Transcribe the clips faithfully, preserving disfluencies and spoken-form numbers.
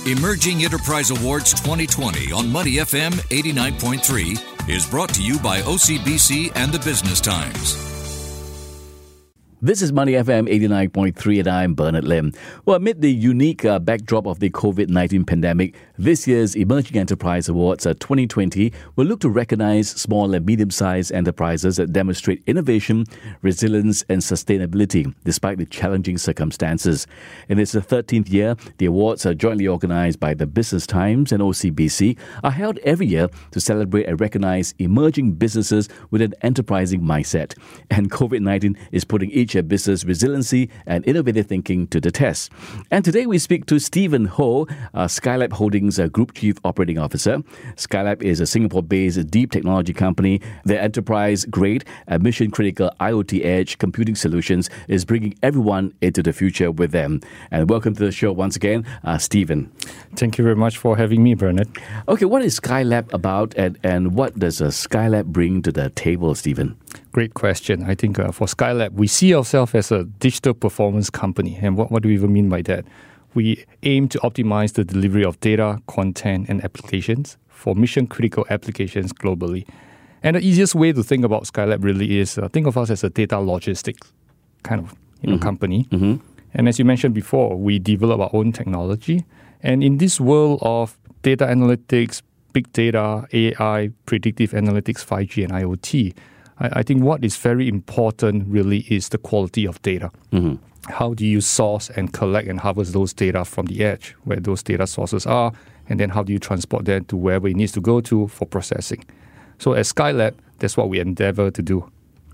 Emerging Enterprise Awards twenty twenty on Money F M eighty-nine point three is brought to you by O C B C and the Business Times. This is Money F M eighty-nine point three and I'm Bernard Lim. Well, amid the unique uh, backdrop of the covid nineteen pandemic, this year's Emerging Enterprise Awards uh, twenty twenty will look to recognize small and medium-sized enterprises that demonstrate innovation, resilience and sustainability despite the challenging circumstances. In its thirteenth year, the awards are jointly organized by the Business Times and O C B C, are held every year to celebrate and recognize emerging businesses with an enterprising mindset. And covid nineteen is putting each business resiliency and innovative thinking to the test. And today we speak to Stephen Ho, uh, Skylab Holdings uh, Group Chief Operating Officer. Skylab is a Singapore-based deep technology company. Their enterprise-grade and mission-critical IoT edge computing solutions is bringing everyone into the future with them. And welcome to the show once again, uh, Stephen. Thank you very much for having me, Bernard. Okay, what is Skylab about and, and what does a Skylab bring to the table, Stephen? Great question. I think uh, for Skylab, we see ourselves as a digital performance company. And what, what do we even mean by that? We aim to optimize the delivery of data, content, and applications for mission-critical applications globally. And the easiest way to think about Skylab really is uh, think of us as a data logistics kind of you know, mm-hmm. company. Mm-hmm. And as you mentioned before, we develop our own technology. And in this world of data analytics, big data, A I, predictive analytics, five G, and IoT, I think what is very important really is the quality of data. Mm-hmm. How do you source and collect and harvest those data from the edge, where those data sources are, and then how do you transport them to wherever it needs to go to for processing? So at Skylab, that's what we endeavor to do.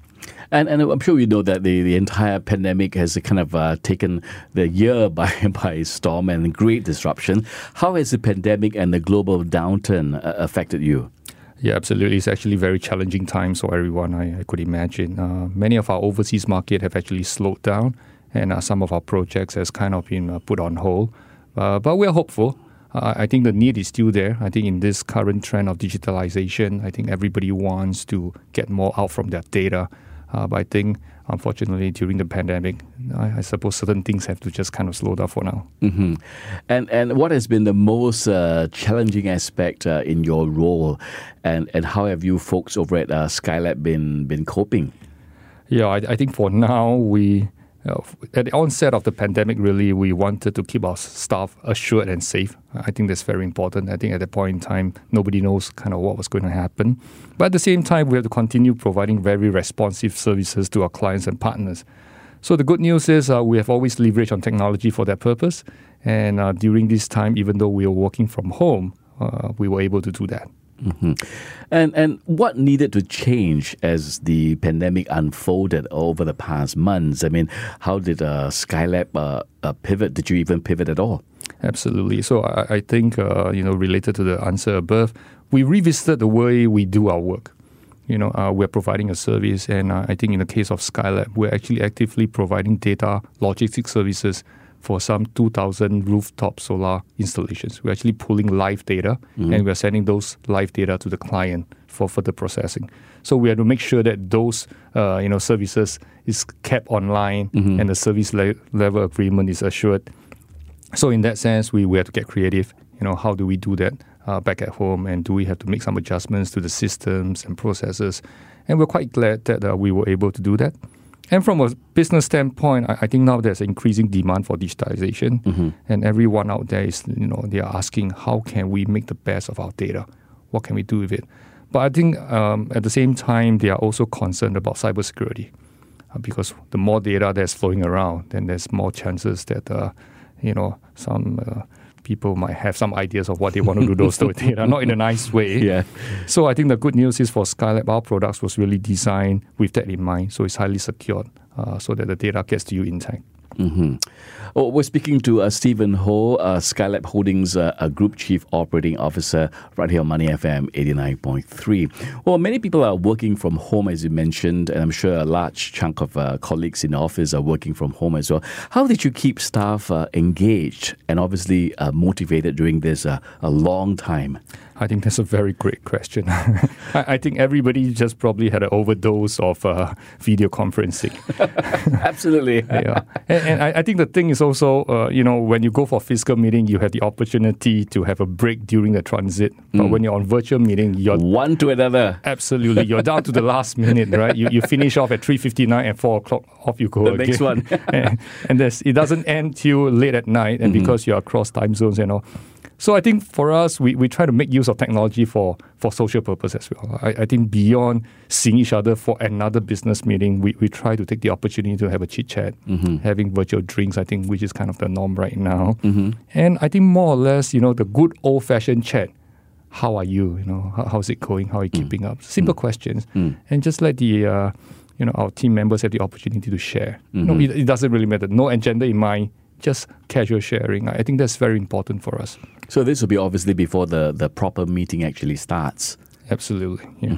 And and I'm sure you know that the, the entire pandemic has kind of uh, taken the year by, by storm and great disruption. How has the pandemic and the global downturn uh, affected you? Yeah, absolutely. It's actually very challenging times for everyone, I, I could imagine. Uh, many of our overseas market have actually slowed down, and uh, some of our projects has kind of been uh, put on hold. Uh, but we're hopeful. Uh, I think the need is still there. I think in this current trend of digitalization, I think everybody wants to get more out from their data. Uh, but I think, unfortunately, during the pandemic, I, I suppose certain things have to just kind of slow down for now. Mm-hmm. And and what has been the most uh, challenging aspect uh, in your role, and, and how have you folks over at uh, Skylab been been coping? Yeah, I, I think for now we. Uh, at the onset of the pandemic, really, we wanted to keep our staff assured and safe. I think that's very important. I think at that point in time, nobody knows kind of what was going to happen. But at the same time, we have to continue providing very responsive services to our clients and partners. So the good news is uh, we have always leveraged on technology for that purpose. And uh, during this time, even though we were working from home, uh, we were able to do that. Mm-hmm. And and what needed to change as the pandemic unfolded over the past months? I mean, how did uh, Skylab uh, uh, pivot? Did you even pivot at all? Absolutely. So I, I think, uh, you know, related to the answer above, we revisited the way we do our work. You know, uh, we're providing a service, and uh, I think in the case of Skylab, we're actually actively providing data logistics services for some two thousand rooftop solar installations. We're actually pulling live data, mm-hmm. and we're sending those live data to the client for further processing. So we have to make sure that those uh, you know services is kept online, mm-hmm. and the service le- level agreement is assured. So in that sense, we, we have to get creative. You know, how do we do that uh, back at home, and do we have to make some adjustments to the systems and processes? And we're quite glad that uh, we were able to do that. And from a business standpoint, I, I think now there's increasing demand for digitalization, mm-hmm. and everyone out there is, you know, they are asking, how can we make the best of our data? What can we do with it? But I think um, at the same time, they are also concerned about cybersecurity, uh, because the more data that's flowing around, then there's more chances that, uh, you know, some uh, people might have some ideas of what they want to do those with data, not in a nice way. Yeah. So I think the good news is for Skylab, our products was really designed with that in mind. So it's highly secured uh, so that the data gets to you intact. Mm-hmm. Oh, we're speaking to uh, Stephen Ho, uh, Skylab Holdings uh, a Group Chief Operating Officer, right here on Money F M eighty-nine point three. Well, many people are working from home, as you mentioned, and I'm sure a large chunk of uh, colleagues in the office are working from home as well. How did you keep staff uh, engaged and obviously uh, motivated during this uh, a long time? I think that's a very great question. I, I think everybody just probably had an overdose of uh, video conferencing. Absolutely. Yeah. And, and, and I, I think the thing is also, uh, you know, when you go for a physical meeting, you have the opportunity to have a break during the transit. But mm. when you're on virtual meeting, you're... one to another. Absolutely. You're down to the last minute, right? You you finish off at three fifty-nine and four o'clock, off you go the again. next one. and and it doesn't end till late at night, and mm-hmm. because you're across time zones and all. So I think for us, we, we try to make use of technology for, for social purpose as well. I, I think beyond seeing each other for another business meeting, we, we try to take the opportunity to have a chit-chat, mm-hmm. having virtual drinks, I think, which is kind of the norm right now. Mm-hmm. And I think more or less, you know, the good old-fashioned chat, how are you? You know, how, how's it going? How are you mm. keeping up? Simple mm. questions. Mm. And just let the, uh, you know, our team members have the opportunity to share. Mm-hmm. You know, it, it doesn't really matter. No agenda in mind. Just casual sharing. I think that's very important for us. So this will be obviously before the, the proper meeting actually starts. Absolutely, yeah.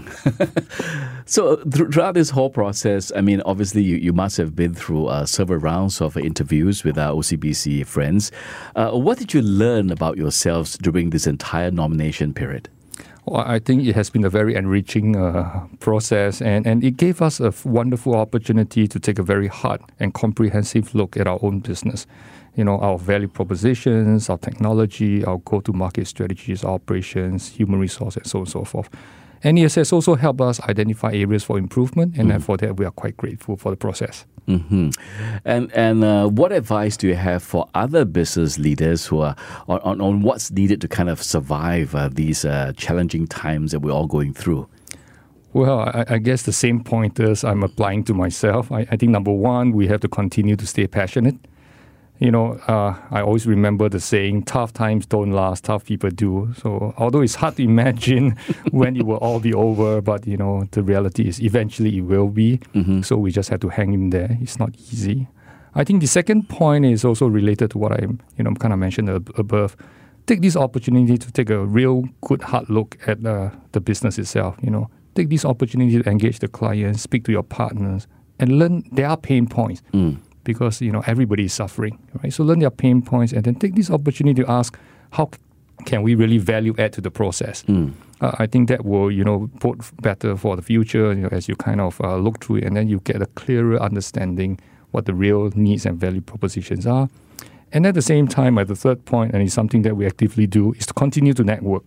So th- throughout this whole process, I mean, obviously you, you must have been through uh, several rounds of interviews with our O C B C friends. Uh, what did you learn about yourselves during this entire nomination period? Well, I think it has been a very enriching uh, process, and, and it gave us a f- wonderful opportunity to take a very hard and comprehensive look at our own business. You know, our value propositions, our technology, our go-to-market strategies, our operations, human resource, and so on and so forth. And it has also helped us identify areas for improvement, and mm-hmm. for that we are quite grateful for the process. Mm-hmm. And and uh, what advice do you have for other business leaders who are on, on, on what's needed to kind of survive uh, these uh, challenging times that we're all going through? Well, I, I guess the same pointers I'm applying to myself. I, I think number one, we have to continue to stay passionate. You know, uh, I always remember the saying, tough times don't last, tough people do. So although it's hard to imagine when it will all be over, but, you know, the reality is eventually it will be. Mm-hmm. So we just have to hang in there. It's not easy. I think the second point is also related to what I, you know, kind of mentioned above. Take this opportunity to take a real good hard look at uh, the business itself, you know. Take this opportunity to engage the clients, speak to your partners, and learn their pain points. Mm. Because, you know, everybody is suffering, right? So learn their pain points and then take this opportunity to ask, how can we really value add to the process? Mm. Uh, I think that will, you know, bode better for the future, you know, as you kind of uh, look through it, and then you get a clearer understanding what the real needs and value propositions are. And at the same time, at the third point, and it's something that we actively do, is to continue to network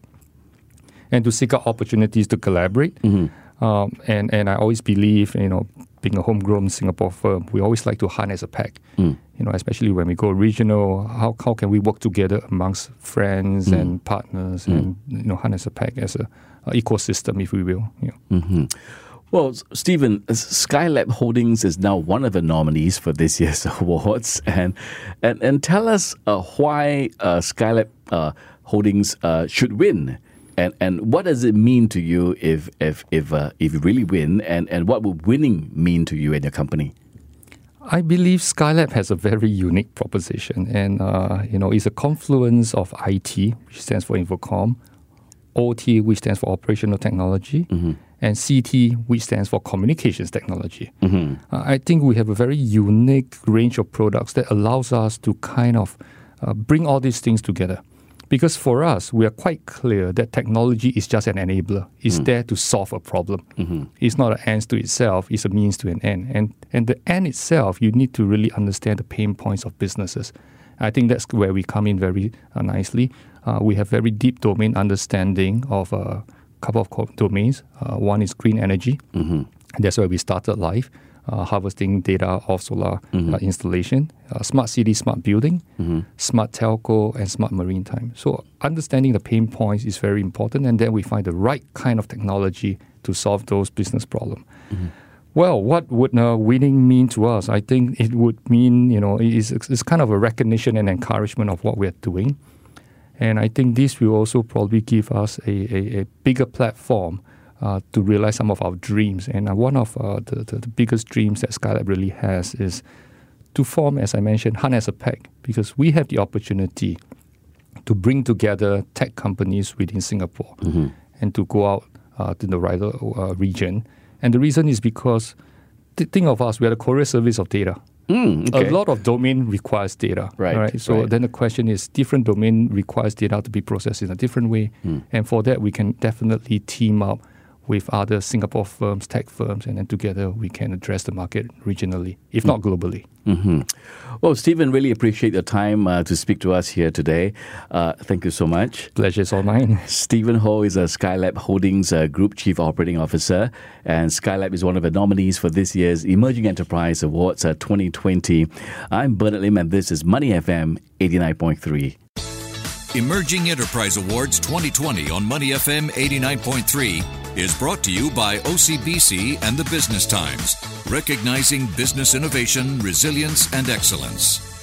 and to seek out opportunities to collaborate. Mm-hmm. Um, and, and I always believe, you know, being a homegrown Singapore firm, we always like to hunt as a pack. Mm. You know, especially when we go regional, how how can we work together amongst friends mm. and partners mm. and, you know, hunt as a pack, as a, a ecosystem, if we will. You know. Mm-hmm. Well, Stephen, Skylab Holdings is now one of the nominees for this year's awards, and and and tell us uh, why uh, Skylab uh, Holdings uh, should win. And and what does it mean to you if if if uh, if you really win? And, and what would winning mean to you and your company? I believe Skylab has a very unique proposition, and uh, you know, it's a confluence of I T, which stands for Infocom, O T, which stands for Operational Technology, mm-hmm. and C T, which stands for Communications Technology. Mm-hmm. Uh, I think we have a very unique range of products that allows us to kind of uh, bring all these things together. Because for us, we are quite clear that technology is just an enabler. It's mm. there to solve a problem. Mm-hmm. It's not an end to itself. It's a means to an end. And and the end itself, you need to really understand the pain points of businesses. I think that's where we come in very uh, nicely. Uh, we have very deep domain understanding of a couple of domains. Uh, one is green energy. Mm-hmm. That's where we started life. Uh, harvesting data off solar mm-hmm. uh, installation, uh, smart city, smart building, mm-hmm. smart telco, and smart maritime. So understanding the pain points is very important, and then we find the right kind of technology to solve those business problems. Mm-hmm. Well, what would uh, winning mean to us? I think it would mean, you know, it's, it's kind of a recognition and encouragement of what we're doing. And I think this will also probably give us a, a, a bigger platform Uh, to realize some of our dreams. And uh, one of uh, the, the, the biggest dreams that Skylab really has is to form, as I mentioned, hunt as a pack, because we have the opportunity to bring together tech companies within Singapore mm-hmm. and to go out uh, to the wider uh, region. And the reason is because, th- think of us, we are the courier service of data. Mm, okay. A lot of domain requires data. Right. right? So right. then the question is, different domain requires data to be processed in a different way. Mm. And for that, we can definitely team up with other Singapore firms, tech firms, and then together we can address the market regionally, if not globally. Mm-hmm. Well, Stephen, really appreciate your time uh, to speak to us here today. Uh, thank you so much. Pleasure's all mine. Stephen Ho is a Skylab Holdings uh, Group Chief Operating Officer, and Skylab is one of the nominees for this year's Emerging Enterprise Awards uh, twenty twenty. I'm Bernard Lim, and this is Money F M eighty-nine point three. Emerging Enterprise Awards twenty twenty on Money F M eighty-nine point three is brought to you by O C B C and the Business Times, recognizing business innovation, resilience, and excellence.